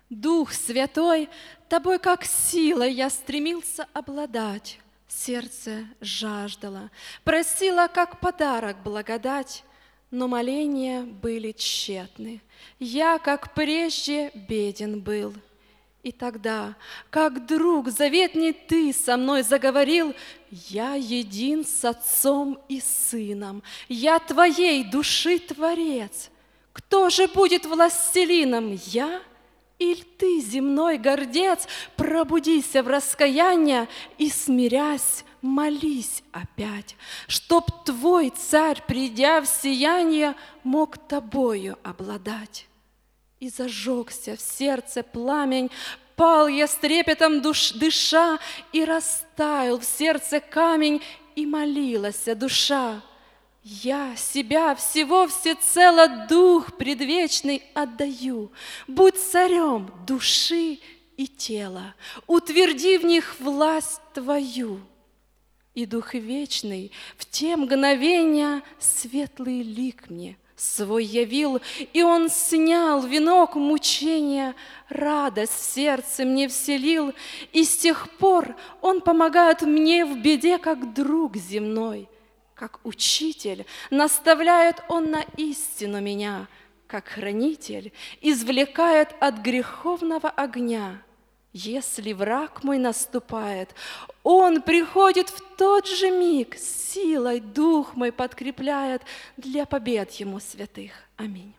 Дух Святой, Тобой как силой я стремился обладать. Сердце жаждало, просила, как подарок, благодать, но моления были тщетны. Я, как прежде, беден был. И тогда, как друг заветный ты со мной заговорил, я един с Отцом и Сыном, я Твоей души Творец. Кто же будет властелином, я или ты, земной гордец? Пробудися в раскаяние и, смирясь, молись опять, чтоб Твой царь, придя в сияние, мог Тобою обладать. И зажегся в сердце пламень, пал я с трепетом дыша, и растаял в сердце камень, и молилась душа. Я себя всего всецело дух предвечный отдаю, будь царем души и тела, утверди в них власть Твою. И Дух Вечный в те мгновения светлый лик мне свой явил, и Он снял венок мучения, радость в сердце мне вселил, и с тех пор Он помогает мне в беде, как друг земной, как учитель, наставляет Он на истину меня, как хранитель, извлекает от греховного огня. Если враг мой наступает, Он приходит в тот же миг, силой дух мой подкрепляет для побед Ему святых. Аминь.